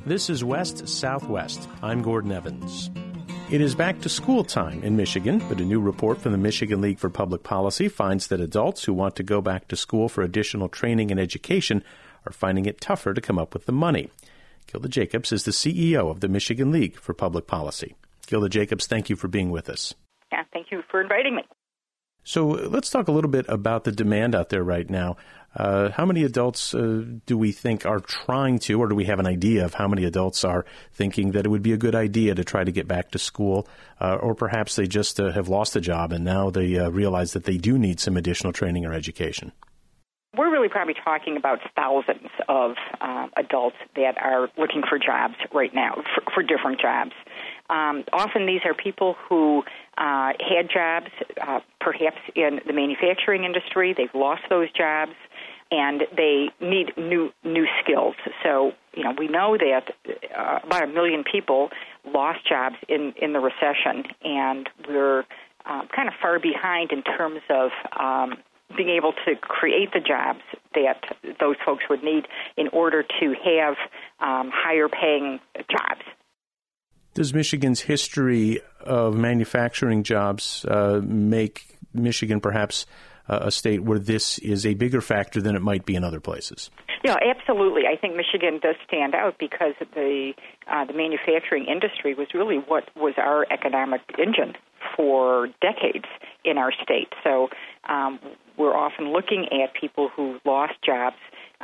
This is West Southwest. I'm Gordon Evans. It is back to school time in Michigan, but a new report from the Michigan League for Public Policy finds that adults who want to go back to school for additional training and education are finding it tougher to come up with the money. Gilda Jacobs is the CEO of the Michigan League for Public Policy. Gilda Jacobs, thank you for being with us. Yeah, thank you for inviting me. So let's talk a little bit about the demand out there right now. How many adults do we think are trying to, or do we have an idea of how many adults are thinking that it would be a good idea to try to get back to school, or perhaps they just have lost a job and now they realize that they do need some additional training or education? We're really probably talking about thousands of adults that are looking for jobs right now, for different jobs. Often these are people who had jobs, perhaps in the manufacturing industry. They've lost those jobs, and they need new skills. So, we know that about 1 million people lost jobs in the recession, and we're kind of far behind in terms of being able to create the jobs that those folks would need in order to have higher-paying jobs. Does Michigan's history of manufacturing jobs make Michigan perhaps a state where this is a bigger factor than it might be in other places? Yeah, absolutely. I think Michigan does stand out because the manufacturing industry was really what was our economic engine for decades in our state. So we're often looking at people who lost jobs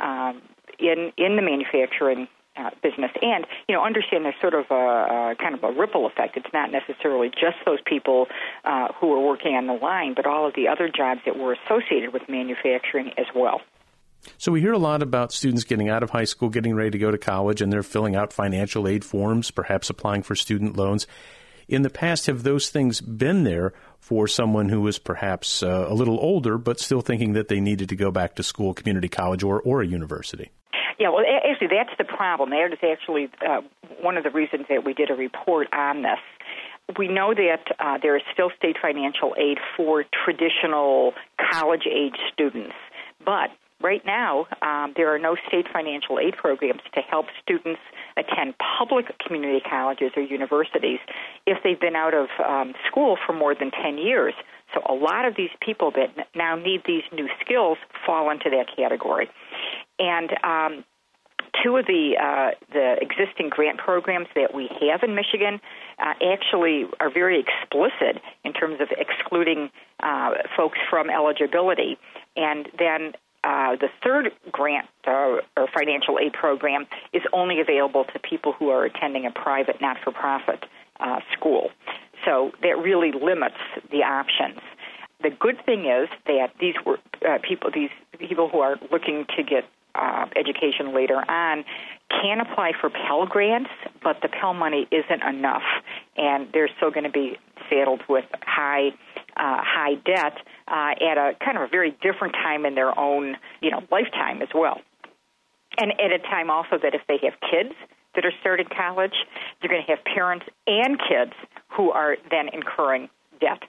in the manufacturing business, and understand there's sort of a kind of a ripple effect. It's not necessarily just those people who are working on the line, but all of the other jobs that were associated with manufacturing as well. So we hear a lot about students getting out of high school, getting ready to go to college, and they're filling out financial aid forms, perhaps applying for student loans. In the past, have those things been there for someone who was perhaps a little older, but still thinking that they needed to go back to school, community college, or a university? Yeah, well, actually, that's the problem. That is actually one of the reasons that we did a report on this. We know that there is still state financial aid for traditional college-age students, but right now there are no state financial aid programs to help students attend public community colleges or universities if they've been out of school for more than 10 years. So a lot of these people that now need these new skills fall into that category. And two of the existing grant programs that we have in Michigan actually are very explicit in terms of excluding folks from eligibility. And then the third grant or financial aid program is only available to people who are attending a private, not-for-profit school. So that really limits the options. The good thing is that these people who are looking to get education later on can apply for Pell Grants, but the Pell money isn't enough, and they're still going to be saddled with high debt at a kind of a very different time in their own lifetime as well, and at a time also that if they have kids that are starting college, they're going to have parents and kids who are then incurring debt.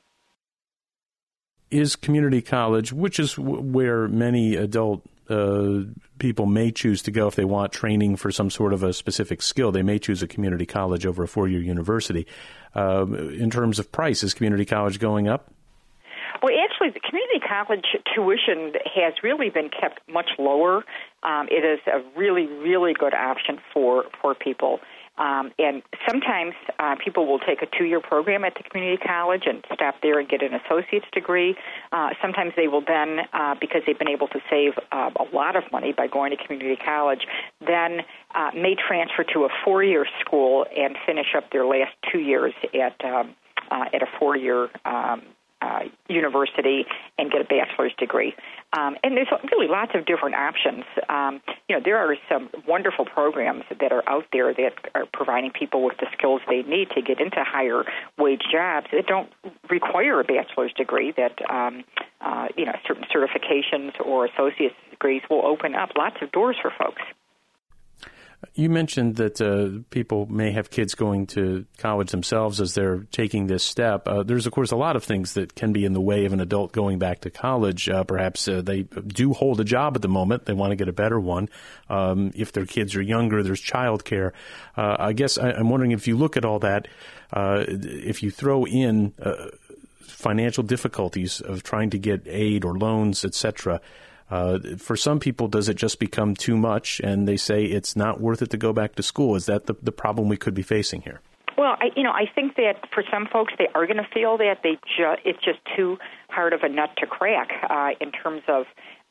Is community college, which is where many adult people may choose to go if they want training for some sort of a specific skill, they may choose a community college over a four-year university. In terms of price, is community college going up? Well, actually, the community college tuition has really been kept much lower. It is a really, really good option for people. And sometimes people will take a 2-year program at the community college and stop there and get an associate's degree. Sometimes they will then, because they've been able to save a lot of money by going to community college, then may transfer to a 4-year school and finish up their last 2 years at a 4-year university and get a bachelor's degree. And there's really lots of different options. There are some wonderful programs that are out there that are providing people with the skills they need to get into higher wage jobs that don't require a bachelor's degree, that certain certifications or associate's degrees will open up lots of doors for folks. You mentioned that people may have kids going to college themselves as they're taking this step. There's, of course, a lot of things that can be in the way of an adult going back to college. Perhaps they do hold a job at the moment. They want to get a better one. If their kids are younger, there's childcare. I guess I'm wondering if you look at all that, if you throw in financial difficulties of trying to get aid or loans, etc., for some people, does it just become too much and they say it's not worth it to go back to school? Is that the problem we could be facing here? Well, I think that for some folks, they are going to feel that it's just too hard of a nut to crack in terms of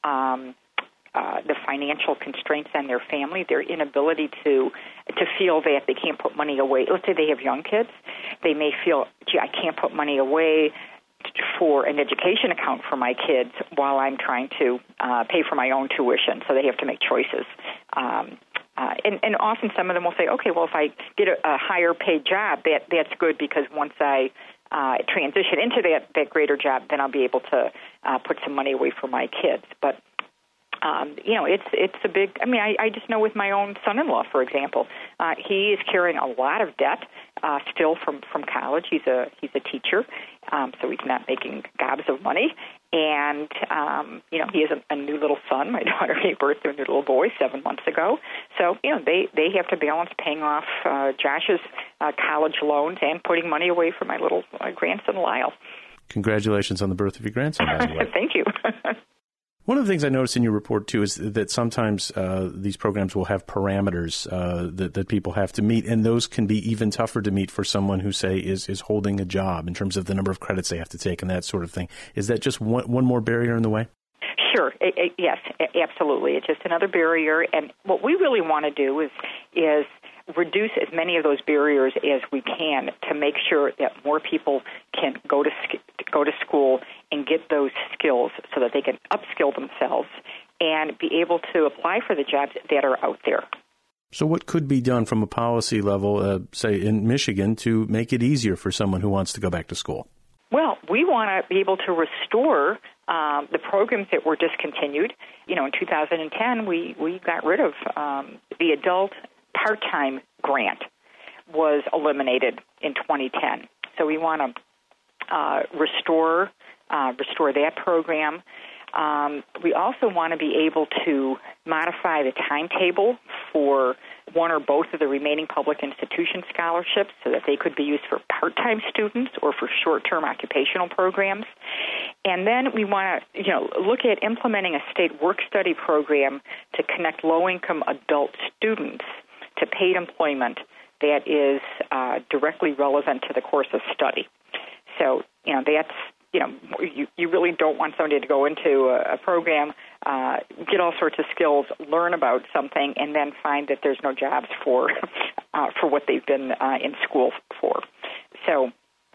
the financial constraints on their family, their inability to feel that they can't put money away. Let's say they have young kids. They may feel, gee, I can't put money away for an education account for my kids while I'm trying to pay for my own tuition, so they have to make choices. And often some of them will say, okay, well, if I get a higher paid job, that's good because once I transition into that greater job, then I'll be able to put some money away for my kids. But it's a big. I mean, I just know with my own son-in-law, for example, he is carrying a lot of debt still from college. He's a teacher, so he's not making gobs of money. And he has a new little son. My daughter gave birth to a new little boy 7 months ago. So they have to balance paying off Josh's college loans and putting money away for my little grandson Lyle. Congratulations on the birth of your grandson, by the way. Thank you. One of the things I noticed in your report, too, is that sometimes these programs will have parameters that people have to meet, and those can be even tougher to meet for someone who, say, is holding a job in terms of the number of credits they have to take and that sort of thing. Is that just one more barrier in the way? Sure. Yes, absolutely. It's just another barrier, and what we really want to do is reduce as many of those barriers as we can to make sure that more people can go to school and get those skills so that they can upskill themselves and be able to apply for the jobs that are out there. So what could be done from a policy level, say in Michigan, to make it easier for someone who wants to go back to school? Well, we want to be able to restore the programs that were discontinued. In 2010, we got rid of the adult part-time grant was eliminated in 2010. So we want to restore that program. We also want to be able to modify the timetable for one or both of the remaining public institution scholarships so that they could be used for part-time students or for short-term occupational programs. And then we want to, look at implementing a state work-study program to connect low-income adult students to paid employment that is directly relevant to the course of study. So, that's, you really don't want somebody to go into a program, get all sorts of skills, learn about something, and then find that there's no jobs for what they've been in school for. So,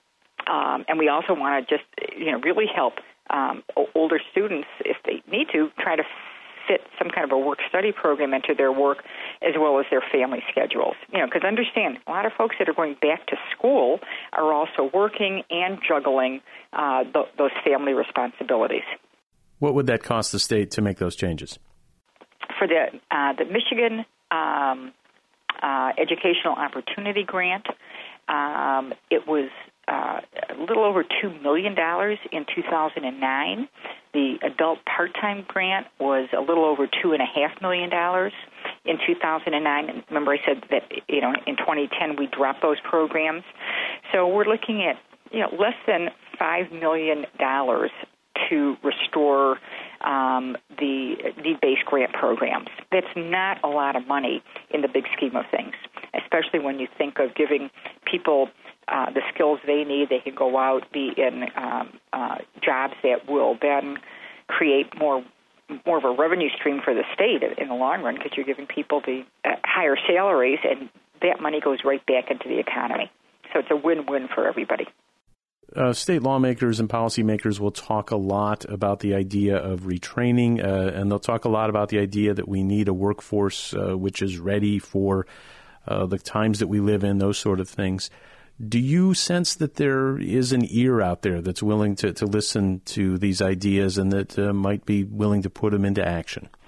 and we also want to just, really help older students, if they need to, try to fit some kind of a work-study program into their work as well as their family schedules. Because understand, a lot of folks that are going back to school are also working and juggling those family responsibilities. What would that cost the state to make those changes? For the Michigan Educational Opportunity Grant, it was a little over $2 million in 2009. The adult part-time grant was a little over $2.5 million in 2009. And remember, I said that in 2010 we dropped those programs. So we're looking at less than $5 million to restore the need-based grant programs. That's not a lot of money in the big scheme of things, especially when you think of giving people the skills they need. They can go out, be in jobs that will then create more of a revenue stream for the state in the long run, because you're giving people the higher salaries, and that money goes right back into the economy. So it's a win-win for everybody. State lawmakers and policymakers will talk a lot about the idea of retraining, and they'll talk a lot about the idea that we need a workforce which is ready for the times that we live in, those sort of things. Do you sense that there is an ear out there that's willing to listen to these ideas and that might be willing to put them into action?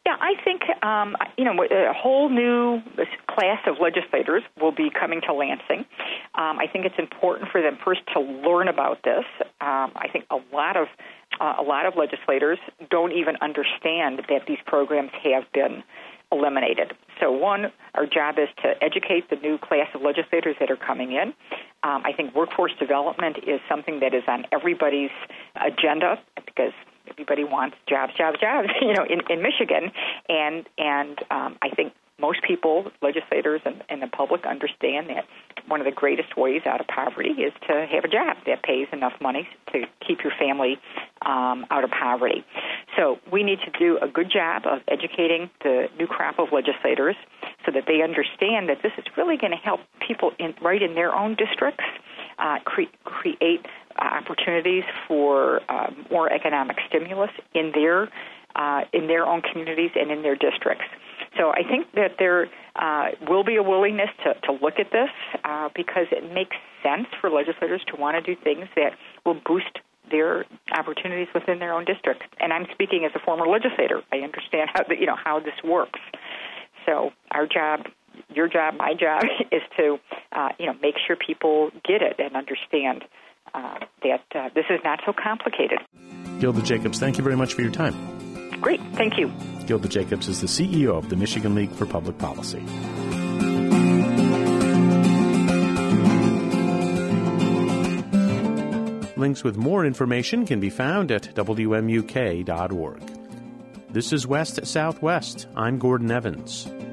Yeah, I think, a whole new class of legislators will be coming to Lansing. I think it's important for them first to learn about this. I think a lot of legislators don't even understand that these programs have been eliminated. So one, our job is to educate the new class of legislators that are coming in. I think workforce development is something that is on everybody's agenda because everybody wants jobs, in Michigan. And I think most people, legislators and the public, understand that one of the greatest ways out of poverty is to have a job that pays enough money to keep your family out of poverty. So we need to do a good job of educating the new crop of legislators so that they understand that this is really going to help people right in their own districts create opportunities for more economic stimulus in their own communities and in their districts. So I think that there will be a willingness to look at this because it makes sense for legislators to want to do things that will boost their opportunities within their own district. And I'm speaking as a former legislator. I understand how this works. So our job, your job, my job is to make sure people get it and understand that this is not so complicated. Gilda Jacobs, thank you very much for your time. Great, thank you. Gilda Jacobs is the CEO of the Michigan League for Public Policy. Links with more information can be found at WMUK.org. This is West Southwest. I'm Gordon Evans.